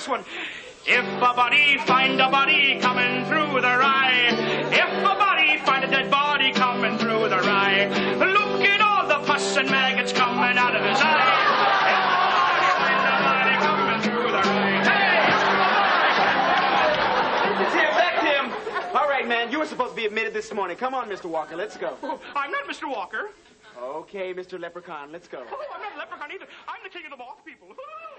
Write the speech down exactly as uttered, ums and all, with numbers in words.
this one. If a body find a body coming through the rye, if a body find a dead body coming through the rye, look at all the pus and maggots coming out of his eye. If a body find a body coming through the rye, hey! Tim, back Tim. All right, man, you were supposed to be admitted this morning. Come on, Mister Walker, let's go. Oh, I'm not Mister Walker. Okay, Mister Leprechaun, let's go. Oh, I'm not a leprechaun either. I'm the king of the moth people.